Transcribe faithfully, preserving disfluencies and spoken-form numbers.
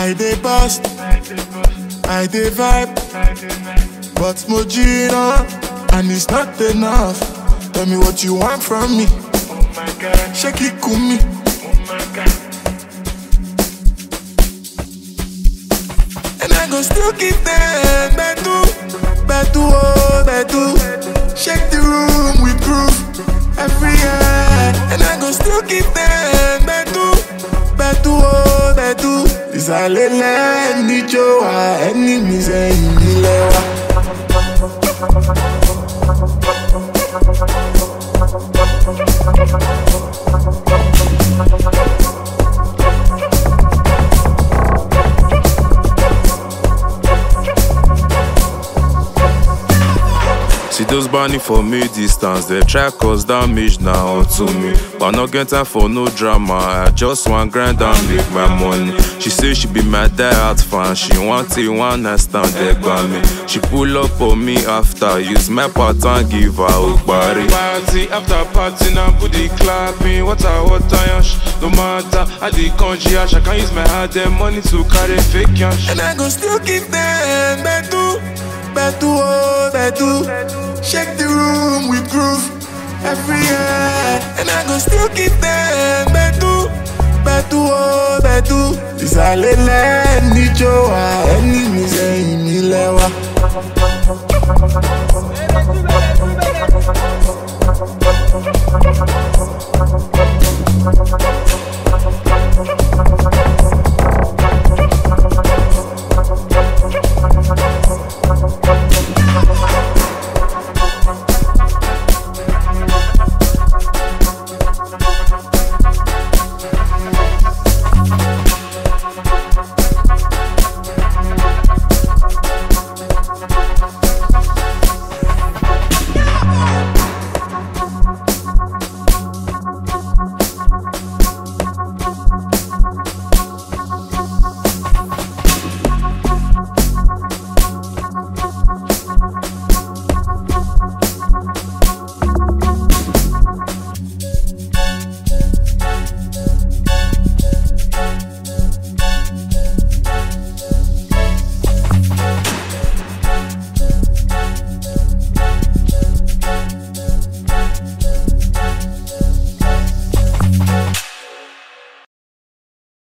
I dey bust, I dey vibe, but Mojina, and it's not enough. Tell me what you want from me. Shake it, kumi. And I go still keep them bedu, bedu, oh bedu. Shake the room with proof every year. And I go still keep them bedu, bedu, oh bedu. Isalele ni joa, enemies ain't nilewa. See those banning for me distance, they try cause damage now to me. But not get time for no drama, I just want grind and make my money. She say she be my die-hard fan, she want it one night stand, they got me. She pull up on me after, use my pattern, give her a body. Party after party, now booty clapping, water, water, yash. No matter how the country yash, I can use my hard money to carry fake yash. And I go still keep them bedu, bedu, oh bedu. Shake the room with groove every year. And I go still keep them bedu, bedu, oh bedu. Isalele ni joa, enemies ain't nilewa.